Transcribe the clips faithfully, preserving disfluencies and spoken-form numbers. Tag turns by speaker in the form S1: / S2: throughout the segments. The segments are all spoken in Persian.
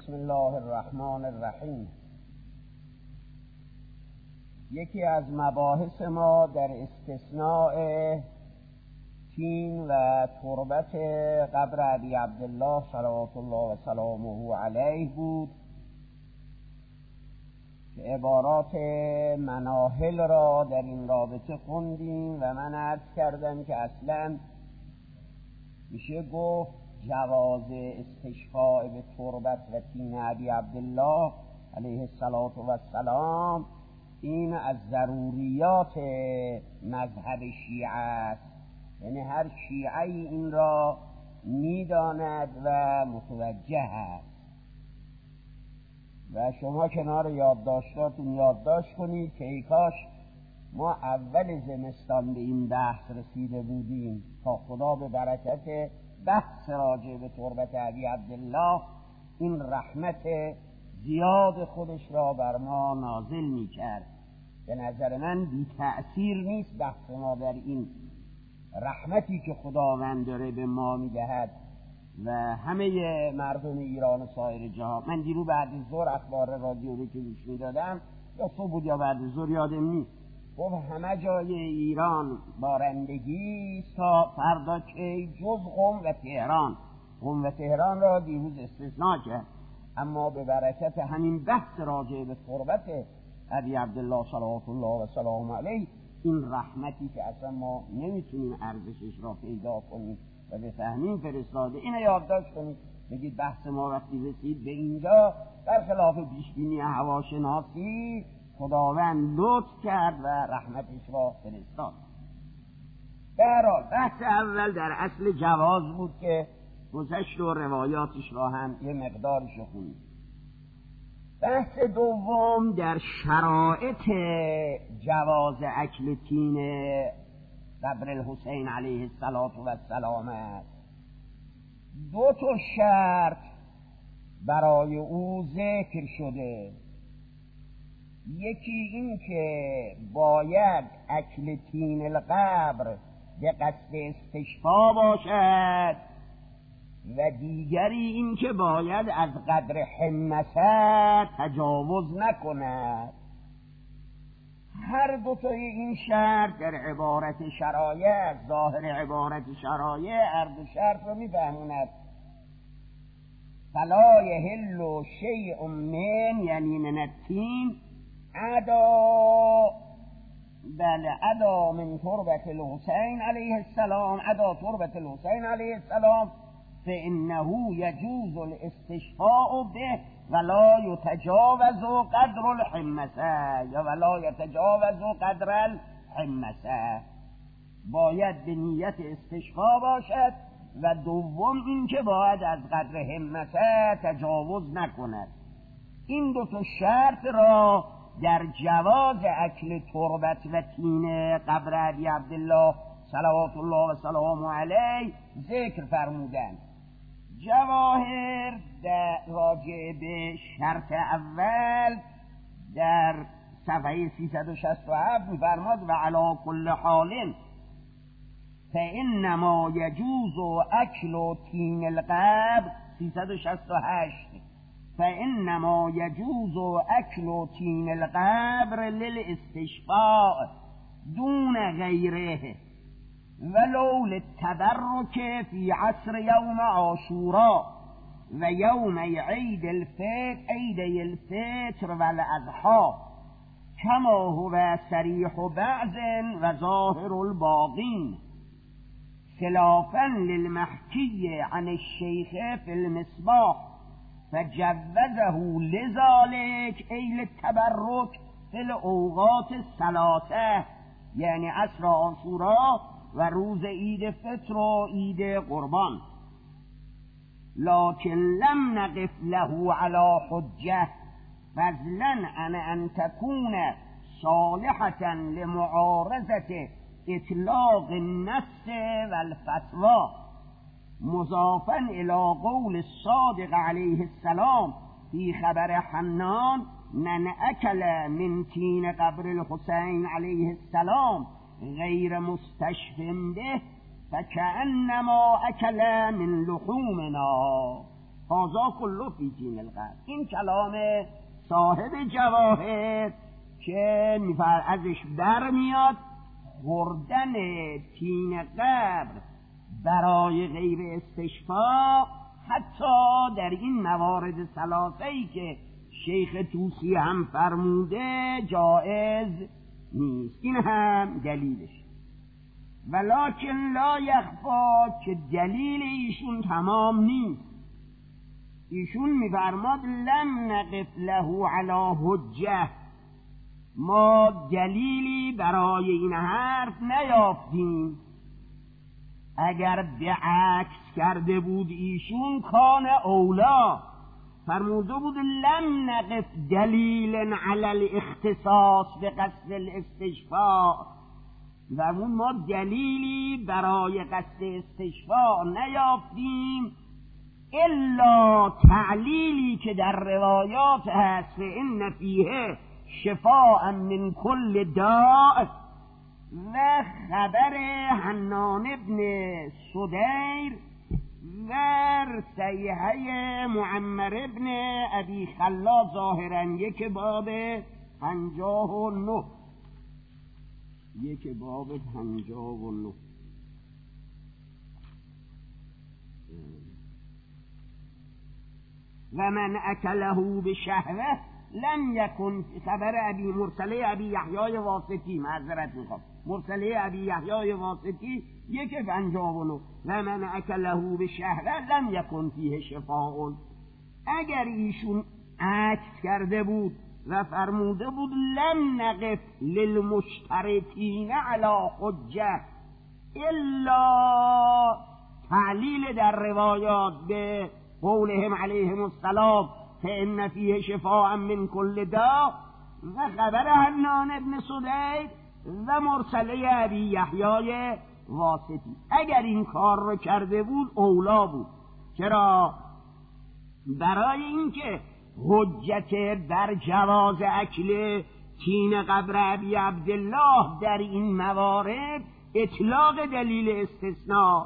S1: بسم الله الرحمن الرحیم. یکی از مباحث ما در استثناء تین و تربت قبر ابی عبدالله صلوات الله و سلامه علیه بود که عبارات مناهل را در این رابطه خوندیم و من عرض کردم که اصلا میشه گفت جواز استشفاء به تربت و تین ابی عبدالله علیه السلام این از ضروریات مذهب شیعه است، یعنی هر شیعی این را میداند و متوجه است و شما کنار یادداشتاتون یادداشت کنید که ای کاش ما اول زمستان به این بحث رسیده بودیم تا خدا به برکت بحث راجع به تربت ابی عبدالله این رحمت زیاد خودش را بر ما نازل می کرد. به نظر من بی تأثیر نیست بحث ما در این رحمتی که خداوند داره به ما می دهد و همه مردم ایران و سایر جهان. من دیرو بعد از ظهر اخبار رادیو رو که گوش می دادم، یا صبح بود یا بعد از ظهر یادم نیست، گفت همه جای ایران بارندگی تا فردا که جز قم و تهران. قم و تهران را دیروز استثناء کرد، اما به برکت همین بحث راجع به تربت ابی عبدالله صلوات الله و سلامه علیه این رحمتی که اصلا ما نمیتونیم ارزشش را پیدا کنیم و بفهمیم فرستاده. اینو یادداشت کنید، بگید بحث ما وقتی رسید به اینجا برخلاف پیشبینی هواشناسی خداوند لطف کرد و رحمتش را فرستاد. در حال بحث اول در اصل جواز بود که گذشت و روایاتش را هم یه مقدارش خوندیم. بحث دوم در شرایط جواز اکل تین قبر الحسین علیه السلام است. دو تا شرط برای او ذکر شده. یکی این که باید اکل تین القبر به قصد استشفا باشد و دیگری این که باید از قدر حمسه تجاوز نکند. هر دو تا این شرط در عبارت شرایع، ظاهر عبارت شرایع هر دو شرط رو میفهموند. فلا یحل شیء من یعنی من التین ادا بله ادا من تربت الحسین علیه السلام ادا تربت الحسین علیه السلام فانه یجوز الاستشفاء به ولا یتجاوز قدر الحمسه یا ولا یتجاوز قدر الحمسه. باید به نیت استشفا باشد و دوم این که باید از قدر حمسه تجاوز نکند. این دو تا شرط را در جواز اکل تربت و تین قبر ابی عبدالله صلوات الله و سلامه علیه ذکر فرمودند. جواهر در راجع به شرط اول در صفحه سیصد و شصت و هفت می‌فرماد و علی کل حال فانما یجوز اکل تین القبر سیصد و شصت و هشت فانما یجوز اکل تین القبر للاستشفاء دون غیره ولو للتبرک فی عصر یوم عاشورا و یوم عید الفطر عید الفطر و الاضحی کما هو صریح بعض و ظاهر الباقین خلافا للمحکی عن الشیخ فی المصباح فجوزه لذلك ای للتبرک فی الاوقات الثلاثه یعنی عصر عاشورا و روز عید فطر و عید قربان. لكن لم نقف له على حجه فضلا عن ان تكون صالحة لمعارضة اطلاق النص والفتوى مضافا الى قول الصادق علیه السلام في خبر حنان من اکل من تین قبر الحسین علیه السلام غیر مستشفم به فکأنما اکل من لحومنا. هازا کلو فی تین القبر. این کلام صاحب جواهر که میفر ازش برمیاد خوردن تین قبر برای غیر استشفاء حتی در این موارد ثلاثه‌ای که شیخ طوسی هم فرموده جائز نیست. این هم دلیلش. ولکن لا یخفا که دلیل ایشون تمام نیست. ایشون میفرماد لم نقف له علی حجه، ما دلیلی برای این حرف نیافتیم. اگر به عکس کرده بود ایشون کان اولا، فرموده بود لم نقف دلیلا علی الاختصاص به قصد الاستشفاء، و ما دلیلی برای قصد استشفاء نیافتیم الا تعلیلی که در روایات هست ان فیه شفاء من کل داء، و خبر حنان ابن صدیر و صحیحه معمر ابن ابی خلا ظاهرا یک باب پنجاه و نه یک باب پنجاه و نه و من اکله بشهوه لم یکن، خبر ابی مرسله ابی یحیای واسطی، معذرت میخوام، مرسله ابی یحیای واسطی یک پنجاه و نه و من اکله بشهوه لم یکن فیه شفاء. اگر ایشون عکس کرده بود و فرموده بود لم نقف للمشترکین علی حجه الا تعلیل در روایات به قولهم علیهم السلام فإن فیه شفاء من کل داء و خبر حنان ابن صدیر و مرسله ابی یحیای واسطی، اگر این کار رو کرده بود اولا بود. چرا؟ برای اینکه حجت بر جواز اکل تین قبر ابی عبدالله در این موارد اطلاق دلیل استثناء.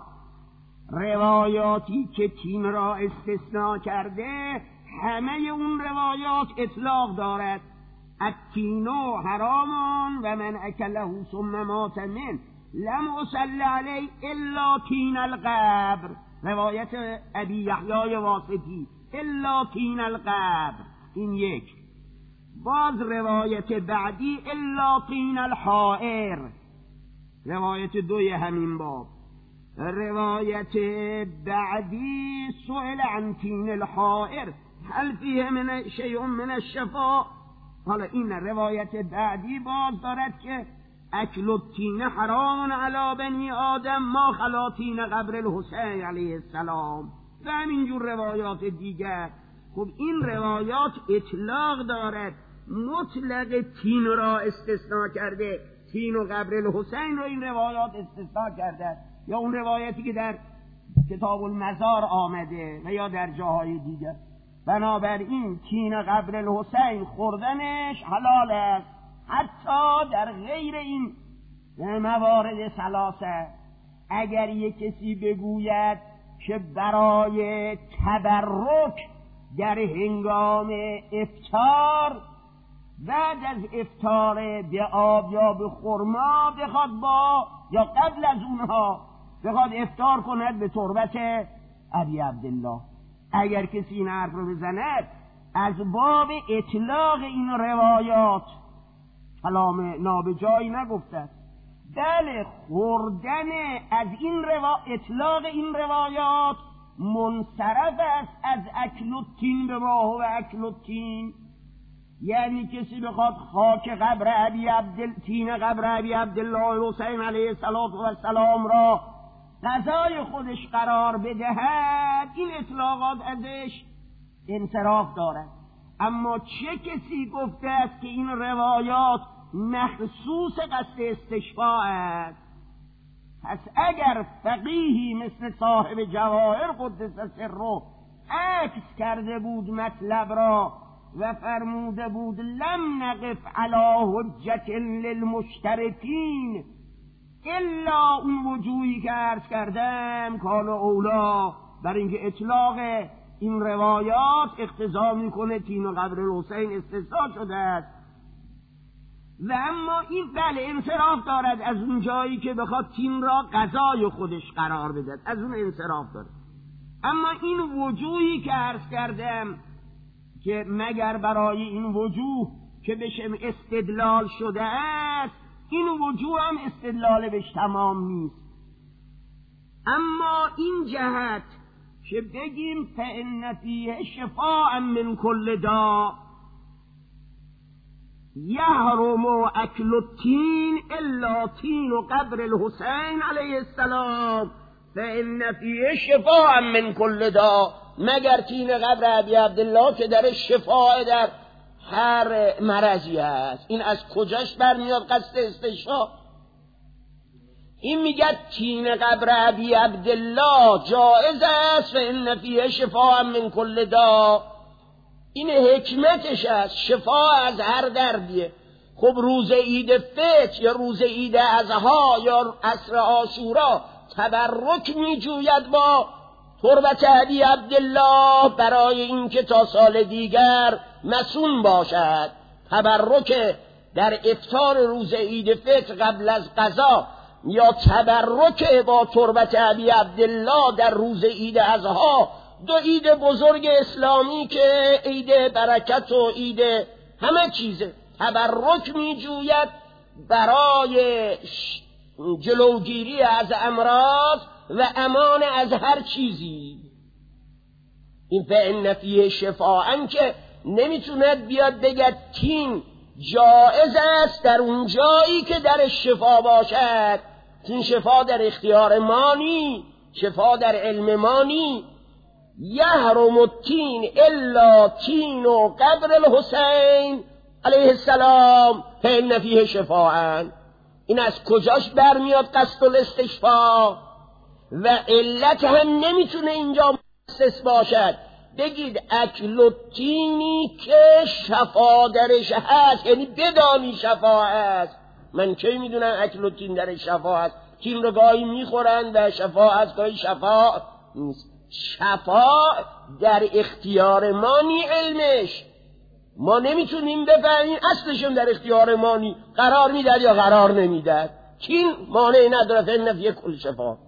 S1: روایاتی که تین را استثناء کرده همه اون روایات اطلاق دارد. التینو حرامان و من اکله ثم مات من لم اصل علی الا تین القبر، روایت ابی یحیای واسطی، الا تین القبر. این یک. باز روایت بعدی الا تین الحائر، روایت دوی همین باب. روایت بعدی سئل عن تین الحائر هل فیه من شیء من الشفاء. حالا این روایت بعدی باز دارد که اکل التین حرام علی بنی آدم ما خلا تین قبر الحسین علیه السلام و همینجور روایات دیگر. خب این روایات اطلاق دارد، مطلق تین را استثناء کرده، تین و قبر الحسین رو این روایات استثناء کرده، یا اون روایتی که در کتاب المزار آمده و یا در جاهای دیگر. بنابراین تین قبر الحسین خوردنش حلال است حتی در غیر این موارد ثلاثه. اگر یک کسی بگوید که برای تبرک در هنگام افطار بعد از افطار به آب یا به خرما بخواد با یا قبل از اونها بخواد افطار کند به تربت ابی عبدالله، اگر کسی این حرف رو بزند از باب اطلاق این روایات کلام نابجایی نگفته. بله خوردن از این روا... اطلاق این روایات منصرف است از اکل التین به ما و اکل التین. یعنی کسی بخواد خاک قبر ابی عبدال تین قبر ابی عبدالله حسین علیه السلام را غذای خودش قرار بدهد، این اطلاقات ازش انصراف دارد. اما چه کسی گفته است که این روایات مخصوص قصد استشفاء است؟ پس اگر فقیهی مثل صاحب جواهر قدس سره عکس کرده بود مطلب را و فرموده بود لم نقف علی حجت للمشترکین الا اون وجوهی که عرض کردم کان اولا، بر اینکه اطلاق این روایات اقتضا میکنه تین قبر الحسین استثناء شده است. و اما این بله انصراف دارد از اون جایی که بخواد تین را قضای خودش قرار بدهد، از اون انصراف دارد. اما این وجوهی که عرض کردم که مگر برای این وجوه که بشه استدلال شده است، این وجوه هم استدلال بهش تمام نیست. اما این جهت که بگیم فإن فیه شفاء من کل داء یحرم اکل التین الا تین قبر الحسین علیه السلام، فإن فیه شفاء من کل داء، مگر تین قبر ابی عبدالله که در شفاء در هر مرضی هست. این از کجاش برمیاد قصد استشفا؟ این میگه تین قبر ابی عبدالله جائز است فإن فیه شفاء من کل داء، این حکمتش است، شفا از هر دردیه. خب روز عید فطر یا روز عید اضحی یا عصر عاشورا تبرک میجوید با تربت ابی عبدالله برای اینکه تا سال دیگر مصون باشد. تبرک در افطار روز عید فطر قبل از قضا یا تبرک با تربت ابی عبدالله در روز عید اضحی، دو عید بزرگ اسلامی که عید برکت و عید همه چیزه، تبرک می جوید برای جلوگیری از امراض و امان از هر چیزی. این فإن فیه شفاء که نمیتوند بیاد بگد تین جائز است در اون جایی که در شفا باشد. این شفا در اختیار ما نی، شفا در علم ما نی. یحرم التین الا تین و قبر الحسین علیه السلام فإن فیه شفاء. این از کجاش برمیاد قصد الاستشفاء؟ و علت هم نمیتونه اینجا مخصص باشد. بگید اکل التینی که شفا درش هست، یعنی بدانی شفا هست. من کی میدونم اکل التین درش شفا هست؟ تین رو گاهی میخورن و شفا هست، گاهی شفا نیست. شفا در اختیار ما نی، علمش ما نمیتونیم بفهمیم، اصلشون در اختیار ما نی. قرار میداد یا قرار نمیداد، تین مانع نداره. فإن فیه کل شفا،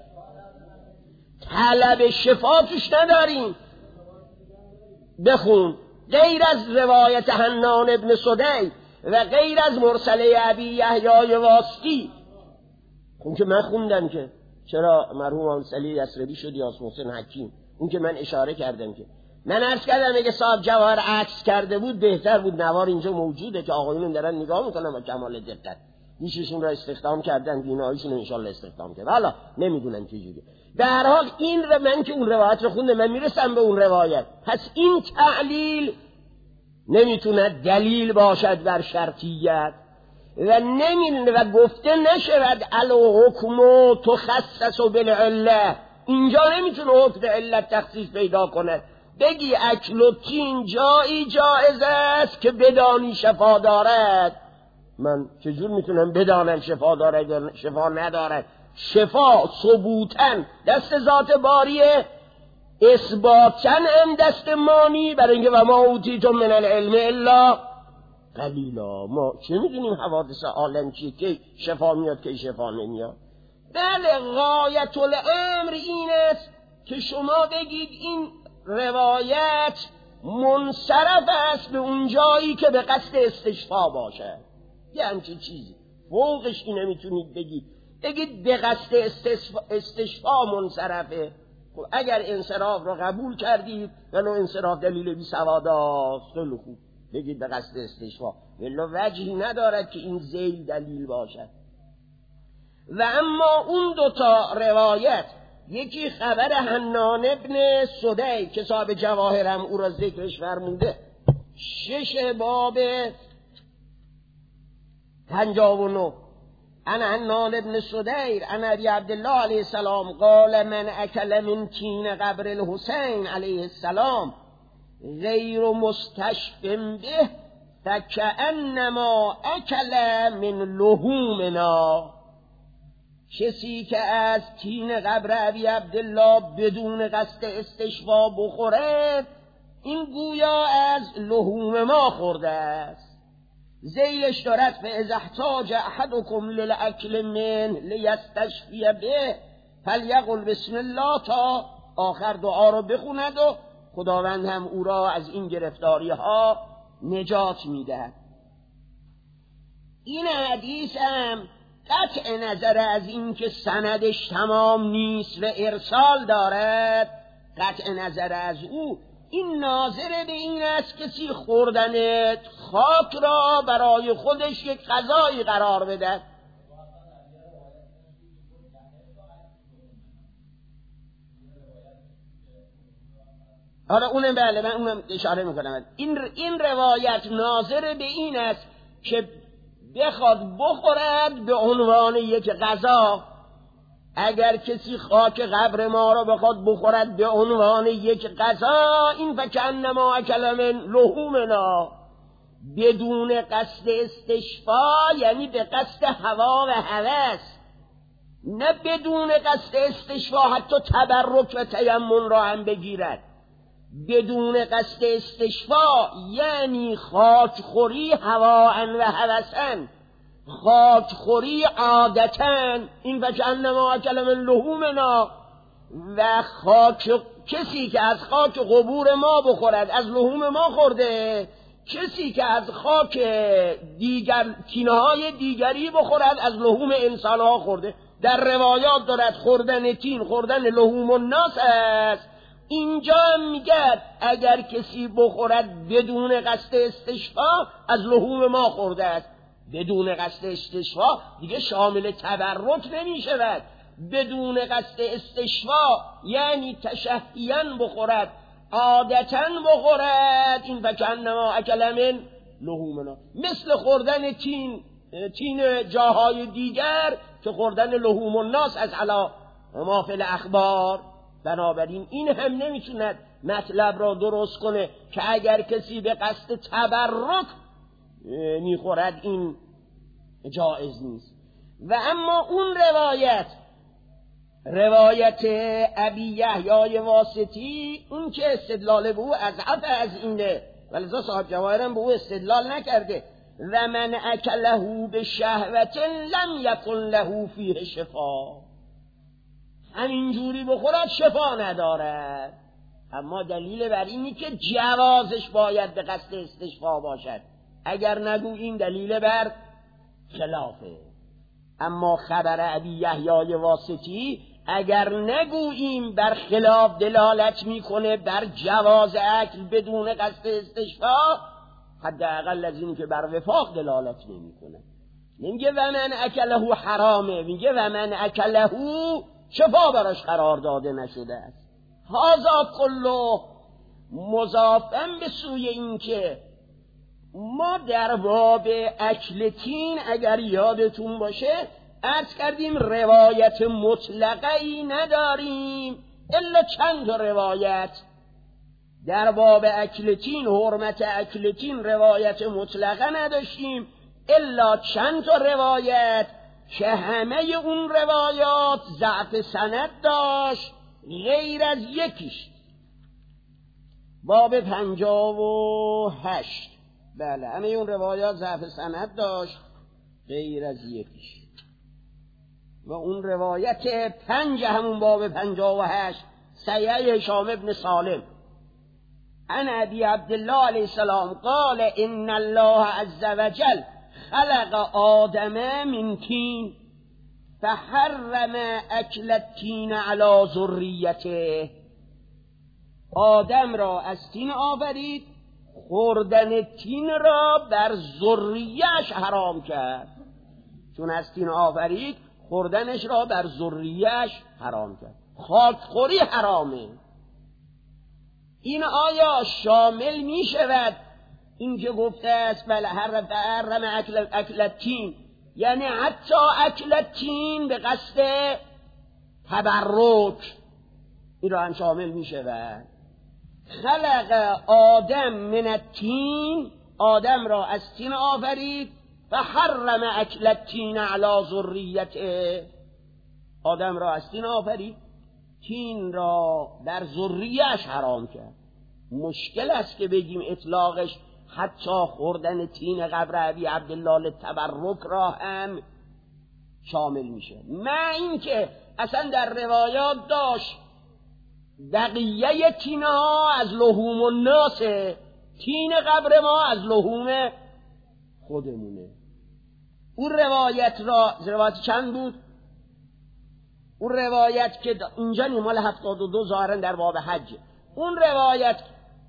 S1: طلب شفا توش نداریم. بخون غیر از روایت حنان ابن سدی و غیر از مرسله ابی یحیی واسطی، اون که من خوندم که چرا مرحوم آنسلی یسربی شد یا محسن حکیم، اون که من اشاره کردم که من عرض کردم اگه صاحب جواهر عکس کرده بود بهتر بود. نوار اینجا موجوده که آقایون دارن نگاه میکنن با کمال دقت. نیششون را استخدام کردن، دینایشون انشالله استخدام کرد. حالا نمیدونم چه جوری. به هر حال این رو من که اون روایت رو خوندم، من میرسم به اون روایت. پس این تعلیل نمیتونه دلیل باشد بر شرطیت و نمی و گفته نشود الحکم تخصص بالعله. اینجا نمیتونه حکم علت تخصیص پیدا کنه. بگی اکل و تین جایی جایز است که بدانی شفا دارد. من چجور میتونم بدانم شفا دارد یا شفا ندارد؟ شفا ثبوتن دست ذات باریه، اثباتن هم دست مانی، برای اینکه و ما اوتیتم من العلم الا قلیلا. ما چه میدونیم حوادث عالم چیه که شفا میاد که شفا نمیاد؟ بله غایت الامر این است که شما بگید این روایت منصرف است به اون جایی که به قصد استشفا باشه. یه همچین چیزی فوقش اینه میتونید بگید. بگید به قصد استشفا, استشفا منصرفه. خب اگر انصراف رو قبول کردید ولو انصراف دلیل بی سواداست، خیلی خوب بگید به قصد استشفا، ولو وجهی ندارد که این ذیل دلیل باشد. و اما اون دوتا روایت، یکی خبر حنان ابن سدی که صاحب جواهرم او را ذکرش فرموده، شش باب پنجاه و نه، انا حنان ابن سدیر انا ابی عبدالله علیه السلام قال من اکل من تین قبر الحسین علیه السلام غیر مستشفم به فکأنما اکل من لحومنا. کسی که از تین قبر ابی عبدالله بدون قصد استشفا بخورد این گویا از لحوم ما خورده است. ذیلش دارد فاذا احتاج احدکم للاکل منه لیستشفی به فلیقل بسم الله تا آخر دعا رو بخوند و خداوند هم او را از این گرفتاری ها نجات میده. این حدیث هم قطع نظر از این که سندش تمام نیست و ارسال دارد، قطع نظر از او این ناظر به این است کسی خوردن خاک را برای خودش یک غذایی قرار بده. آره اونم بله، من اونم اشاره میکنم. این این روایت ناظر به این است که بخواد بخورد به عنوان یک غذا. اگر کسی خاک قبر ما را بخواد بخورد به عنوان یک غذا، این فکأنما اکل من لحومنا، بدون قصد استشفا، یعنی به قصد هوا و هوس، نه بدون قصد استشفا حتی تبرک و تیمم را هم بگیرد. بدون قصد استشفا یعنی خاکخوری هواء و هوسا، خاکخوری عادتا، این فکأنما اکل من لحومنا، و خاک کسی که از خاک قبور ما بخورد از لحوم ما خورده، کسی که از خاک دیگر تینه‌های دیگری بخورد از لحوم انسان‌ها خورده. در روایات دارد خوردن تین خوردن لحوم الناس است. اینجا میگه اگر کسی بخورد بدون قصد استشفا از لحوم ما خورده است. بدون قصد استشفا دیگه شامل تبرک نمی شود. بدون قصد استشفا یعنی تشهیاً بخورد، عادتاً بخورد، این فکأنما اکل من لحومنا، مثل خوردن تین تین جاهای دیگر که خوردن لحوم الناس از علا ما فی الاخبار. بنابراین این هم نمیتوند مطلب را درست کنه که اگر کسی به قصد تبرک میخورد این جایز نیست. و اما اون روایت روایت ابی یحیی واسطی، اون که استدلال به او اضعف از اینه، ولذا صاحب جواهرم به او استدلال نکرده. و من اکله به شهوت لم یکن له فیه شفا، همینجوری بخورد شفا ندارد. اما دلیل بر اینی که جوازش باید به قصد استشفا باشد، اگر نگوییم دلیل بر خلافه. اما خبر ابی یحیی واسطی اگر نگوییم بر خلاف دلالت میکنه بر جواز اکل بدون قصد استشفا، حداقل از این که بر وفاق دلالت نمیکنه. نمیگه و من اکله حرامه، میگه و من اکله شفا براش قرار داده نشده است. هذا کله مضافن به سوی این که ما در باب اکل تین اگر یادتون باشه عرض کردیم روایت مطلقی نداریم الا چند تا روایت. در باب اکل تین، حرمت اکل تین، روایت مطلقه نداشتیم الا چند تا روایت که همه اون روایات ضعف سند داشت غیر از یکیش. باب پنجاه و هشت، بله همه اون روایات ضعف سند داشت غیر از یکیش. و اون روایت پنج همون باب پنجاه و هشت صحیح هشام ابن سالم عن ابی عبدالله علیه السلام قال ان الله عز وجل خلق آدم من تین فحرم اکل التین علی ذریته. آدم را از تین آفرید، خوردن تین را بر ذریه‌اش حرام کرد. چون از تین آفرید خوردنش را بر ذریه‌اش حرام کرد. خاکخوری حرامه. این آیا شامل می شود این که گفته است بل حرم حرم اکل اکل تین، یعنی حتی اکل تین به قصد تبرک، این را هم شامل می شود. خلق آدم من التین، آدم را از تین آفرید، و حرم اکل التین علی ذریته، آدم را از تین آفرید، تین را در ذریه‌اش حرام کرد. مشکل است که بگیم اطلاقش حتی خوردن تین قبر ابی عبدالله تبرک را هم شامل میشه. من این که اصلا در روایات داشت بقیه تینه ها از لحوم الناس، تین قبر ما از لحوم خودمونه. اون روایت را، روایت چند بود؟ اون روایت که اینجا نیمال هفتاد و دو ظاهرا در باب حج، اون روایت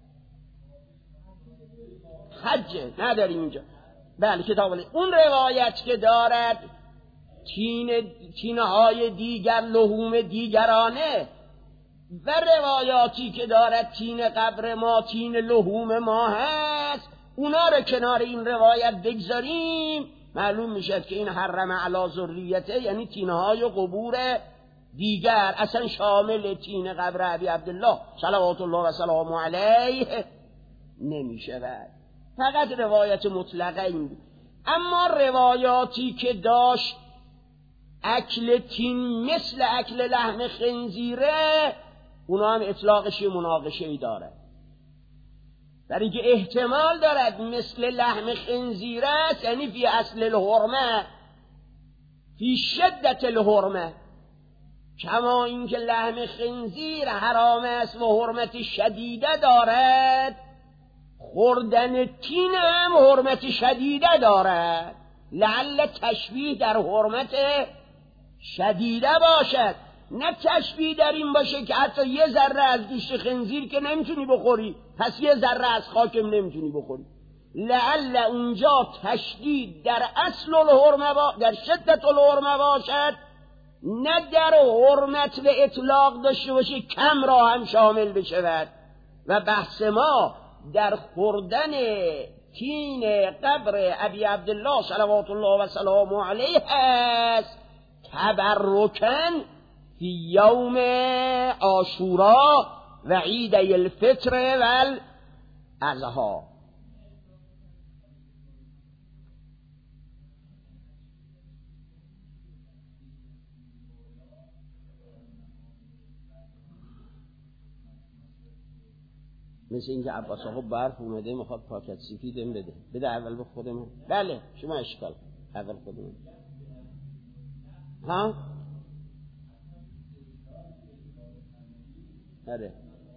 S1: حج نداریم اینجا، بله کتاب علی. اون روایت که دارد تین تینه های دیگر لحوم دیگرانه و روایاتی که دارد تین قبر ما تین لحوم ما هست، اونا رو کنار این روایت بگذاریم، معلوم میشه که این حرم علی ذریته یعنی تینه های قبور دیگر اصلا شامل تین قبر ابی عبدالله صلوات الله و سلام علیه نمیشه. فقط روایت مطلقه این بود. اما روایاتی که داشت اکل تین مثل اکل لحم خنزیره، اونا هم اطلاقش مناقشه ای داره، برای که احتمال دارد مثل لحم خنزیره است، یعنی فی اصل الحرمه فی شدت الحرمه، کما اینکه لحم خنزیر حرام است و حرمت شدیده دارد، خوردن تین هم حرمت شدیده دارد. لعل تشبیه در حرمت شدیده باشد، نه تشبیه در این باشه که حتی یه ذره از گوشت خنزیر که نمیتونی بخوری پس یه ذره از خاکم نمیتونی بخوری. لعل اونجا تشدید در اصل الحرمه با در شدت الحرمه باشد، نه در حرمت و اطلاق داشته باشه کم را هم شامل بشود. و بحث ما در خوردن تین قبر ابی عبدالله صلوات الله و سلام علیه است، تبرکن فی یوم عاشورا و عید الفطر و الاضحی. مثل اینکه عباس آقا برف اومده میخواد پاکت سفیدم بده، بده اول به خودم. بله شما اشکال اول خودم. ها آره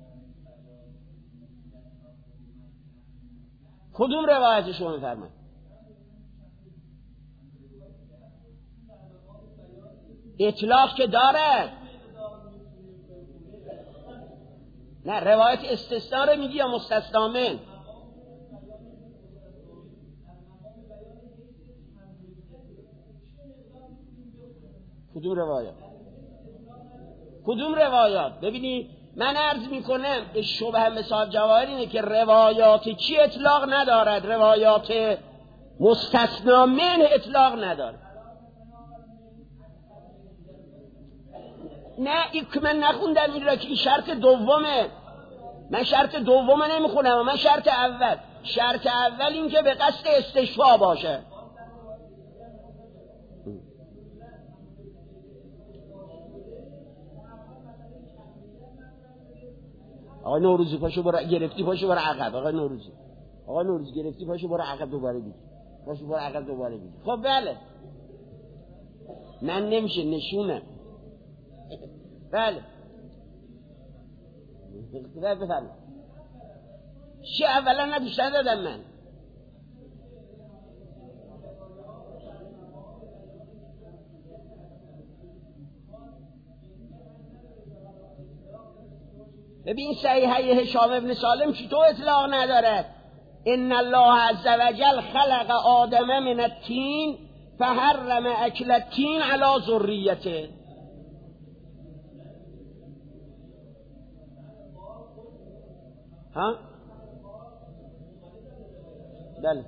S1: کدوم روایت شما میفرمایید؟ اطلاق که داره، نه روایت استثناء رو میگی یا مستثنا من؟ کدوم روایات؟ کدوم روایات؟ ببینید من عرض میکنم به شبه مثال جواهر اینه که روایات چی اطلاق ندارد؟ روایات مستثنا من اطلاق ندارد. نه این که من نخوندم این را که این شرط دومه، من شرط دومه نمیخونم، من شرط اول شرط اول این که به قصد استشفا باشه. آقا نوروزی پاشو برو گرفتی پاشو برو عقب. آقا نوروزی آقا نوروزی گرفتی پاشو برو عقب دوباره بگی، پاشو برو عقب دوباره بگی. خب بله من نمیشه نشونم. بله بفرمایید. چه اولا ندیشتر دادم من ببین صحیحه هشام ابن سالم چطور اطلاق نداره؟ ان الله عز وجل خلق آدم من التین فحرم اکل التین علی ذریته. ها بله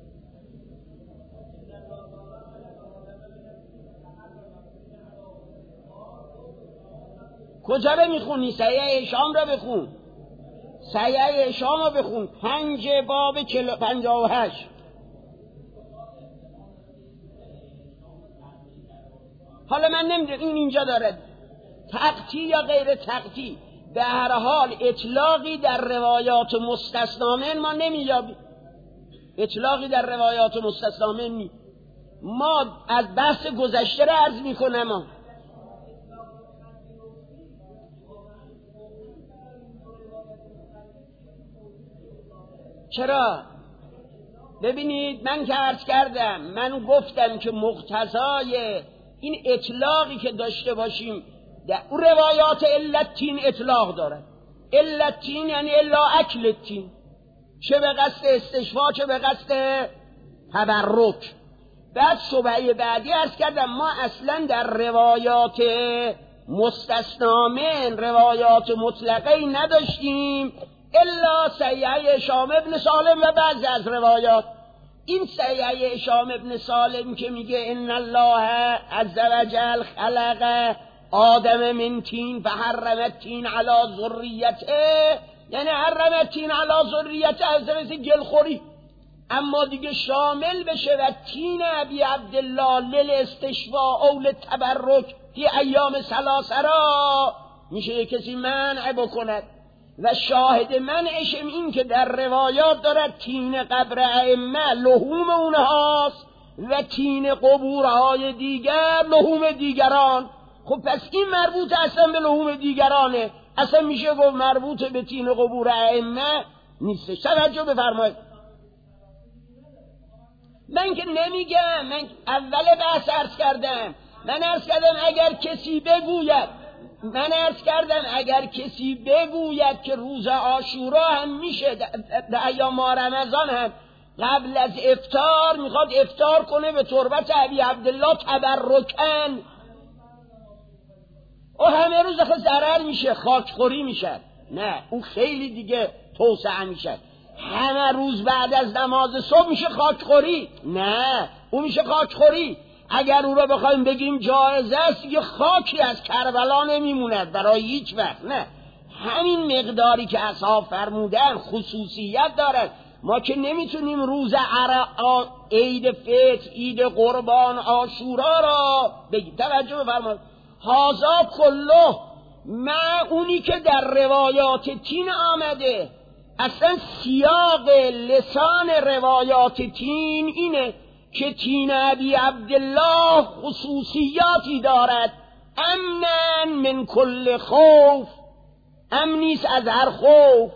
S1: کجا رو میخونی؟ صحیح هشام رو بخون، صحیح هشام رو بخون، پنج باب پنجاه و هشت. حالا من نمیدونم این اینجا داره تقطیع یا غیر تقطیع، به هر حال اطلاقی در روایات مستثنامن ما نمیابیم، اطلاقی در روایات مستثنامن نی. ما از بحث گذشته را عرض میکنم ما. چرا؟ ببینید من که عرض کردم، من گفتم که مقتضای این اطلاقی که داشته باشیم در اون روایات علتین اطلاق دارد. علتین یعنی الا اکلتین، چه به قصد استشفا چه به قصد تبرک. بعد شبهه بعدی عرض کردم ما اصلا در روایات مستثنامن روایات مطلقه نداشتیم الا صحیحه هشام ابن سالم و بعضی از روایات. این صحیحه هشام ابن سالم که میگه ان الله عز وجل خلق آدم من تین فحرم التین علی ذریته، یعنی حرم التین علی ذریته از رس گلخوری، اما دیگه شامل بشه و تین ابی عبدالله للاستشفاء او للتبرک فی ایام ثلاثه را میشه کسی منع بکند. و شاهد منعش این که در روایات دارد تین قبر ائمه لحوم اونهاست و تین قبورهای دیگر لحوم دیگران. خب پس این مربوط اصلا به لحوم دیگرانه، اصلا میشه گفت مربوط به تین قبور ائمه نیستش. توجه بفرمایید، من که نمیگم، من اول بحث عرض کردم، من عرض کردم اگر کسی بگوید من عرض کردم اگر کسی بگوید که روز عاشورا هم میشه در ایام رمضان هم قبل از افطار میخواد افطار کنه به تربت ابی عبدالله تبرکن، او همه روز خود ضرر میشه، خاکخوری میشه. نه، اون خیلی دیگه توسعه میشه. همه روز بعد از نماز صبح میشه خاکخوری؟ نه، اون میشه خاکخوری. اگر او را بخوایم بگیم جایز است یه خاکی از کربلا نمیموند برای هیچ وقت. نه، همین مقداری که اصحاب فرمودن خصوصیت دارد. ما که نمیتونیم روز عید فطر، عید قربان، عاشورا را بگیم. توجه بفرمایید، هازا کله مع اونی که در روایات تین آمده. اصلا سیاق لسان روایات تین اینه که تین ابی عبدالله خصوصیاتی دارد. امنن من کل خوف، امنیست از هر خوف،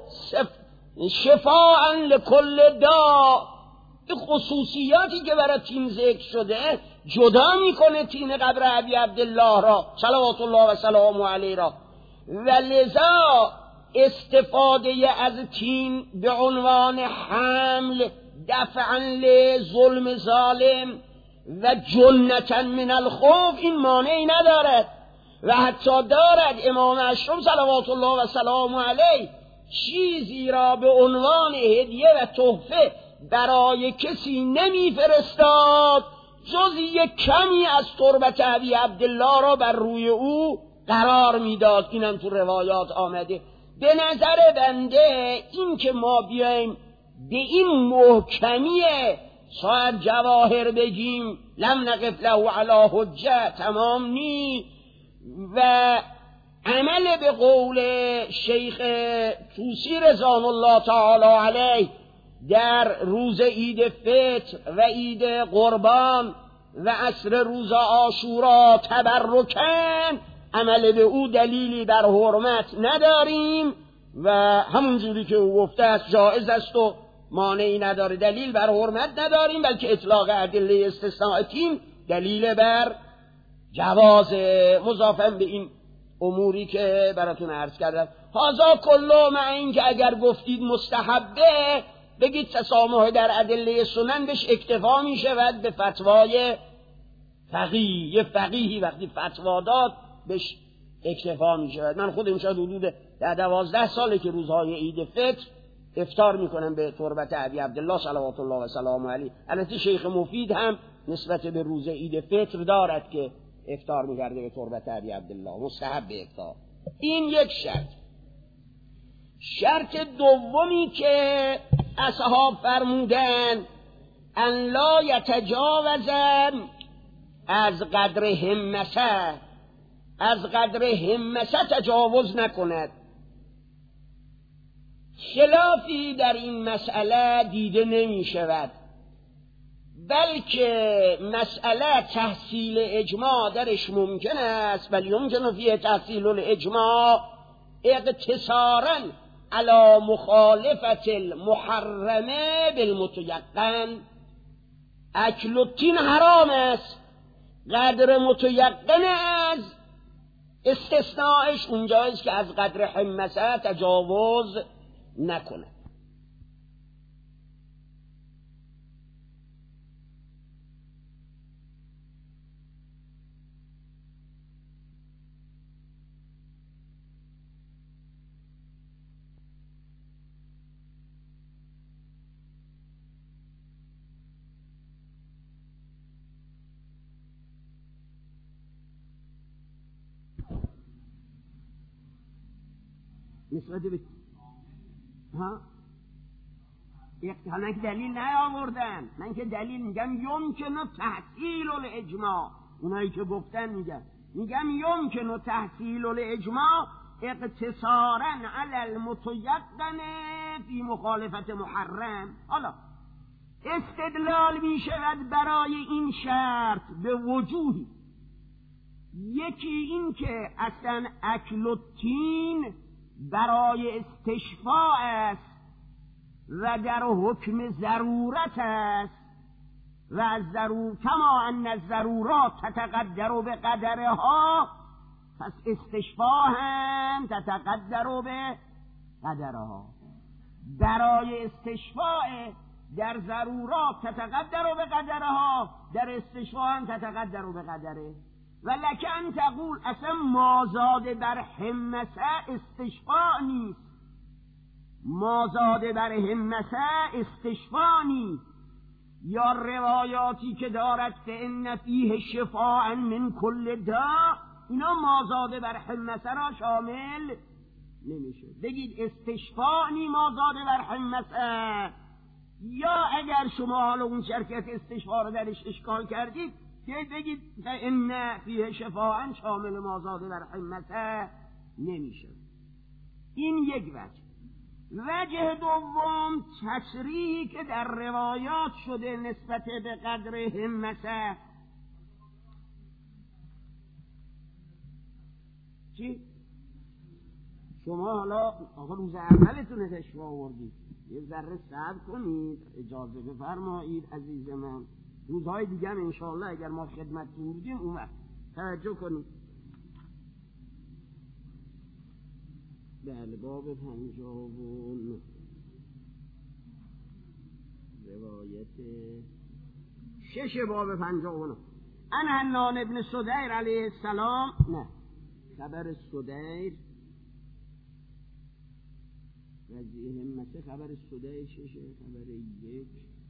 S1: شفاء لکل داء. این خصوصیاتی که برای تین ذکر شده جدا میکنه تین قبر ابی عبدالله را صلوات الله و سلامه علیه را. و لذا استفاده از تین به عنوان حمل دفعا لظلم ظالم و جنتا من الخوف این مانعی ندارد و حتی دارد امام اشرم صلوات الله و سلامه علیه چیزی را به عنوان هدیه و تحفه برای کسی نمیفرستاد جز یک کمی از تربت ابی عبدالله را بر روی او قرار میداد. اینم تو روایات آمده. به نظر بنده این که ما بیایم به این محکمیه شاید جواهر بگیم لم نقف له علی حجه تمام نی و عمل به قول شیخ طوسی رضوان الله تعالی علیه در روز عید فطر و عید قربان و عصر روز عاشورا تبرکن، عمل به او دلیلی بر حرمت نداریم و همون جوری که او گفته است جایز است و مانعی نداره، دلیل بر حرمت نداریم، بلکه اطلاق ادله استثنائیتیم دلیل بر جواز مضافاً به این اموری که براتون عرض کردم. هازا کلو مع این که اگر گفتید مستحبه بگید تسامح در ادله سنن بهش اکتفا می شود به فتوای فقیه. یه فقیهی وقتی فتوا داد بهش اکتفا می شود. من خودم شاید حدود در دوازده ساله که روزهای عید فطر افطار میکنم به تربت ابی عبدالله صلوات الله و سلامه علیه. البته شیخ مفید هم نسبت به روز عید فطر دارد که افطار می‌کرده به تربت ابی عبدالله، مستحب به افطار. این یک شرط. شرط دومی که اصحاب فرمودن ان لا یتجاوزن از قدر همسه از قدر همسه تجاوز نکند. خلافی در این مسئله دیده نمی شود، بلکه مسئله تحصیل اجماع درش ممکن است، ولی یمکن فیه تحصیل الاجماع اقتصارا علی مخالفت المحرمه بالمتیقن. اکل التین حرام است، قدر متیقن از استثناءش اونجاییست که از قدر حمسه تجاوز نکنه. نسبت به ها حالا که دلیل نیاوردن، من که دلیل میگم یمکنه تحصیل الاجماع، اونایی که گفتن میگم میگم یمکنه تحصیل الاجماع اقتصارا علی المتیقن فی مخالفت محرم. حالا استدلال میشود برای این شرط به وجوهی. یکی این که اصلا اکل التین برای استشفاء است و در حکم ضرورت است و از ضرور کما ان الضرورات تتقدر به قدرها، پس استشفاء هم تتقدر به قدرها. برای استشفاء در ضرورات تتقدر به قدرها، در استشفاء هم تتقدر به قدره. ولکن تقول اصلا مازاد بر حمسه استشفاء نیست، مازاد بر حمسه استشفاء نیست. یا روایاتی که دارد فإن فیه شفاء من کل داء، اینا مازاد بر حمسه را شامل نمیشه. بگید استشفاء نی مازاد بر حمسه، یا اگر شما حالا اون شرکت استشفاء رو درش اشکال کردید که بگید فإن فیه شفاء شامل مازاد بر حمسه نمیشه. این یک وجه. وجه دوم تصریحی که در روایات شده نسبت به قدر حمسه. چی؟ شما حالا آقا روز اولتون تشریف آوردید، یه ذره صبر کنید، اجازه بفرمایید عزیز من. روزهای دیگه هم انشاءالله اگر ما خدمت بودیم اون وقت توجه کنید. بله باب پنجاه و نه روایت شش باب پنجاه و نه. ان حنان ابن سدیر علیه السلام، نه خبر سدیر وزیه همسه، خبر سدیر ششه، خبر یک.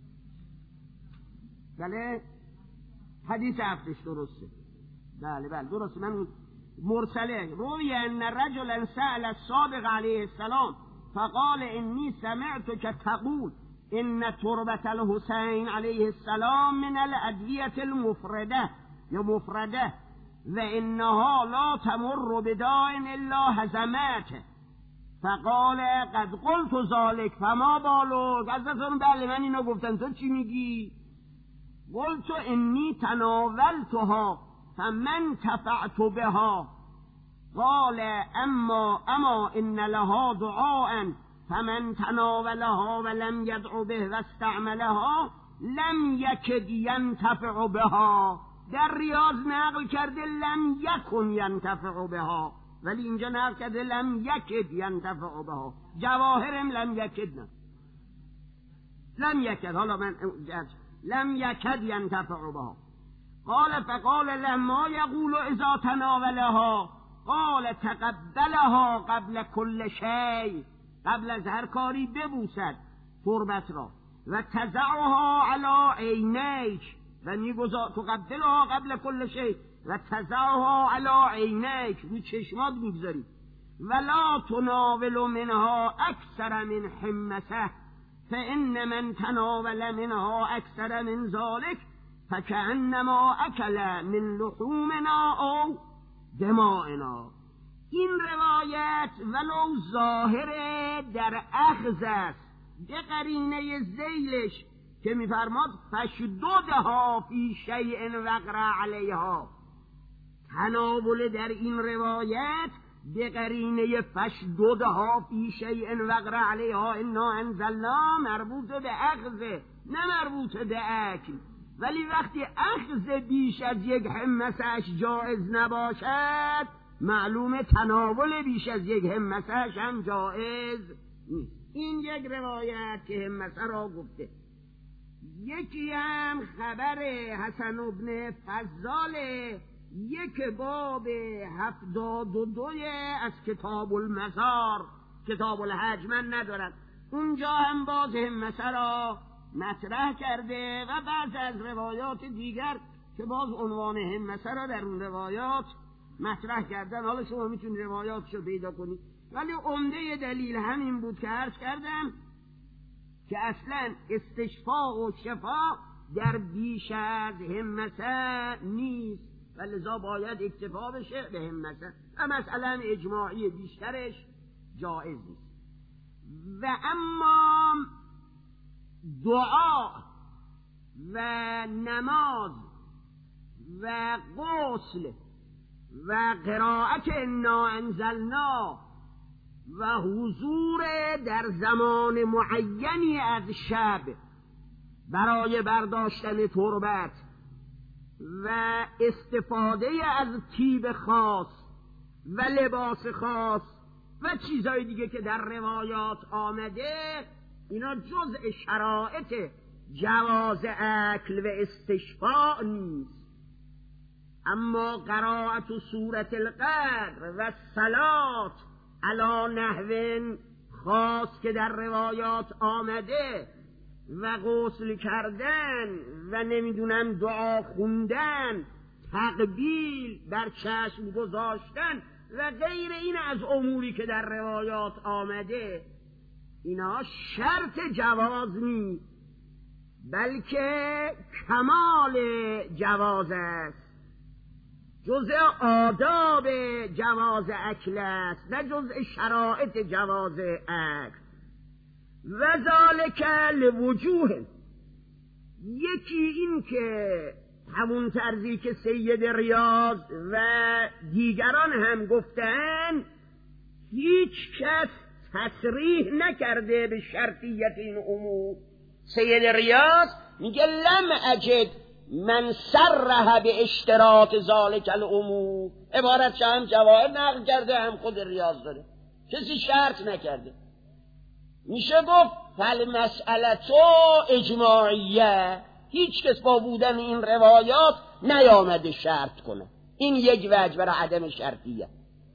S1: بله حدیث هفتش درسته. بله بله درسته. من مرسله روی ان رجلا سأل الصادق علیه السلام فقال انی سمعتك تقول ان تربة الحسین علیه السلام من الادویة المفرده یا مفرده و انها لا تمر بداء الا هزمته، فقال قد قلت ذلك فما بالك. ازتون بله من اینو گفتم، تو چی میگی؟ قلت انی تناولتها فمن تفعت بها. قال اما اما ان لها دعاء فمن تناولها ولم يدع به واستعملها لم يكد ينتفع بها. در ریاض نقل کرده لم یکن ینتفع بها، ولی اینجا نقل کرده لم یکد ینتفع بها. جواهرم لم یکد نه لم یکد، حالا من لم یکد ینتفع بها. قال فقال لما يقول اذا تناولها قال تقبلها قبل كل شيء، قبل از هر کاری ببوسد تربت را، و تزعها على عینیک، و میگذار تقبلها قبل كل شيء و تزعها على عینیک، روی چشمات میگذاری. ولا تناول منها اکثر من حمسه فإن من تناول منها اکثر من ذلك فکأنما اکل من لحومنا او دمائنا. این روایت ولو ظاهر در اخذ است به قرینه ذیلش که میفرماد فشددها فی شیء وقرا علیها، تناول در این روایت به قرینه فشددها فی شیء وقرا علیها انا انزلنا مربوط به اخذ نه مربوط به اکل. ولی وقتی اخذ بیش از یک همسه‌اش جائز نباشد، معلوم تناول بیش از یک همسه‌اش هم جائز نیست. این یک روایت که همسه را گفته. یکی هم خبر حسن ابن فضال، یک باب هفتاد و دوی از کتاب المزار، کتاب الحج من ندارم، اونجا هم باز همسه را مطرح کرده و بعض از روایات دیگر که باز عنوان همسه را در اون روایات مطرح کردن. حالا شما میتونید روایاتشو پیدا کنید، ولی عمده دلیل همین بود که عرض کردم که اصلا استشفاء و شفا در بیش از همسه نیست و لذا باید اکتفا بشه به همسه و مثلا اجماعی بیشترش جائز نیست. و اما دعا و نماز و غسل و قرائت انا انزلنا و حضور در زمان معینی از شب برای برداشتن تربت و استفاده از طیب خاص و لباس خاص و چیزهای دیگه که در روایات آمده، اینا جزء شرایط جواز اکل و استشفاء نیست. اما قرائت سورة القدر و صلات علی نحو خاص که در روایات آمده و غسل کردن و نمیدونم دعا خوندن، تقبیل بر چشم گذاشتن و غیر این از اموری که در روایات آمده، اینا شرط جواز نیست بلکه کمال جواز است، جزء آداب جواز اکل است نه جزء شرایط جواز اکل. و ذالک لوجوه، یکی این که همون طرزی که سید ریاض و دیگران هم گفتن، هیچ کس تصریح نکرده به شرطیت این امور. سید ریاض میگه لم اجد من سرح به اشتراط ذالک الامور، عبارت هم جواهر نقل کرده هم خود ریاض داره، کسی شرط نکرده. میشه گفت فالمسئلتو اجماعیه، هیچ کس با بودن این روایات نیامده شرط کنه. این یک وجه برای عدم شرطیه.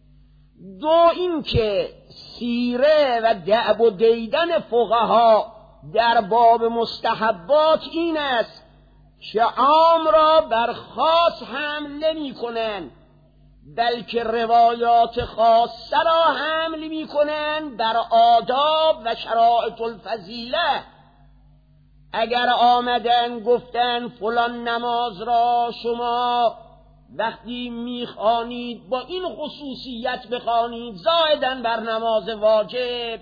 S1: دو این که سیره و دعب و دیدن فقها در باب مستحبات این است که عام را بر خاص حمل نمی کنن، بلکه روایات خاصه را حمل می کنن بر آداب و شرائط الفضیله. اگر آمدن گفتن فلان نماز را شما وقتی میخوانید با این خصوصیت بخوانید زائدن بر نماز واجب،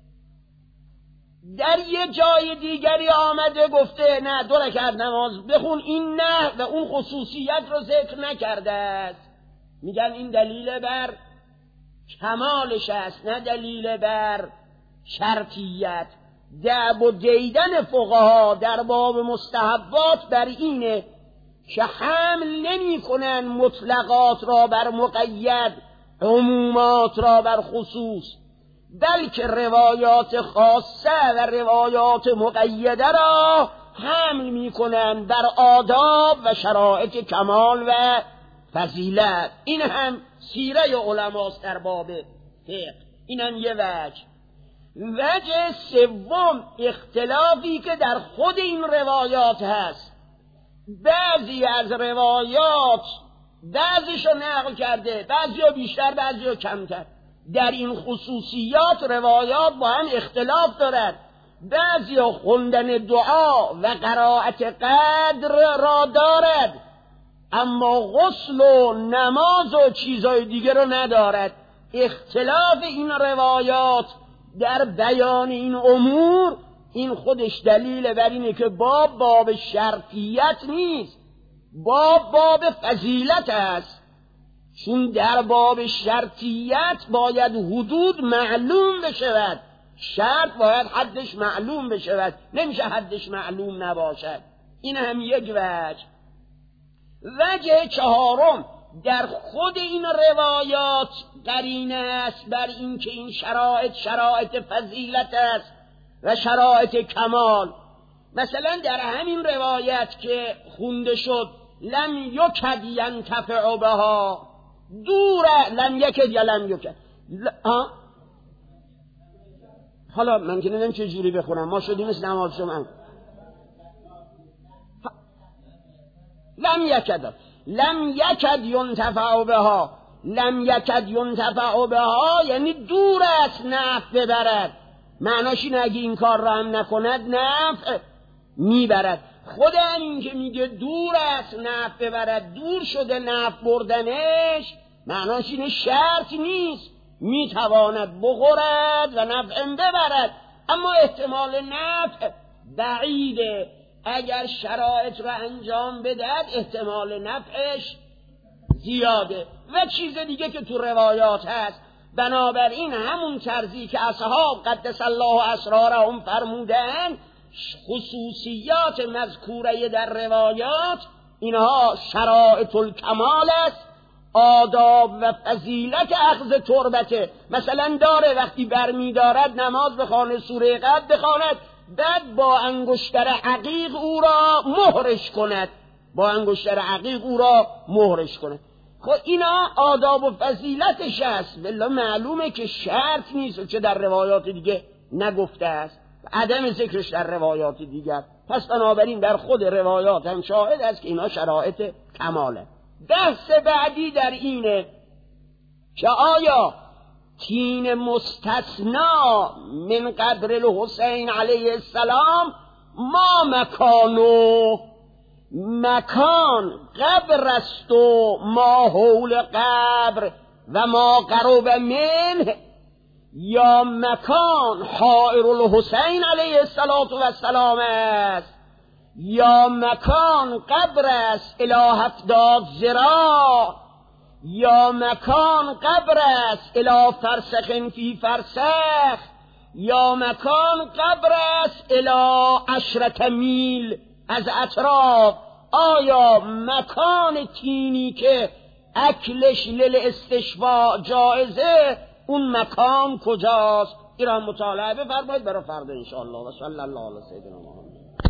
S1: در یه جای دیگری آمده گفته نه دو رکعت نماز بخون، این نه و اون خصوصیت رو ذکر نکرده است، میگن این دلیل بر کمالش است نه دلیل بر شرطیت. دعب و دیدن فقها در باب مستحبات بر اینه که حمل نمی کنن مطلقات را بر مقید، عمومات را بر خصوص، بلکه روایات خاصه و روایات مقیده را حمل می کنن بر آداب و شرایط کمال و فضیلت. این هم سیره علماست در باب فقه. این هم یه وجه. وجه سوم اختلافی که در خود این روایات هست، بعضی از روایات بعضیشو نقل کرده، بعضیو بیشتر بعضیو کمتر. در این خصوصیات روایات با هم اختلاف دارد بعضی خوندن دعا و قرائت قدر را دارد، اما غسل و نماز و چیزهای دیگه رو ندارد. اختلاف این روایات در بیان این امور، این خودش دلیل بر اینه که باب باب شرطیت نیست، باب باب فضیلت است. چون در باب شرطیت باید حدود معلوم بشود، شرط باید حدش معلوم بشود، نمیشه حدش معلوم نباشد. این هم یک وجه. وجه چهارم، در خود این روایات قرینه است بر این که این شرایط شرایط فضیلت است و شرایط کمال. مثلا در همین روایت که خونده شد لم یکد ینتفع بها، دوره لم یکد یا لم یکد ل... حالا من که نمیدونم چه جوری بخونم، ما شدیم مثل نماز شما. لم یکد لم یکد ینتفع بها، لم یکد ینتفع بها یعنی دور است نفع ببرد. معناش اینه اگه این کار را هم نکند نفع میبرد. خود همین که میگه دور است نفع ببرد، دور شده نفع بردنش، معناش اینه شرط نیست، میتواند بخورد و نفع ببرد، اما احتمال نفع بعیده. اگر شرایط را انجام بدهد احتمال نفعش زیاده. و چیز دیگه که تو روایات هست، بنابراین همون طرزی که اصحاب قدس الله اسرارهم فرمودن، خصوصیات مذکوره در روایات اینها شرایط الکمال است، آداب و فضیلت اخذ تربته. مثلا داره وقتی برمی دارد نماز بخوانه، سوره قد بخواند، بعد با انگشتر عقیق او را مهرش کند، با انگشتر عقیق او را مهرش کند. خب اینا آداب و فضیلتش است، والله معلومه که شرط نیست، چه در روایات دیگه نگفته است، عدم ذکرش در روایات دیگر. پس بنابراین در خود روایات هم شاهد است که اینا شرایط کماله. بحث بعدی در اینه که آیا تین مستثنا من قبر الحسین علیه السلام ما مکانو، مکان قبر است و ما حول قبر و ما قرب منه، یا مکان حائر الحسین علیه السلام است، یا مکان قبر است الی هفتاد ذراع، یا مکان قبر است الی فرسخ فی فرسخ، یا مکان قبر است الی عشرت میل از اطراف. آیا مکان تینی که اکلش لیل استشفاء جایزه، اون مکان کجاست؟ این را مطالعه بفرمایید برای فردا انشاءالله. و صلی الله علی سیدنا محمد.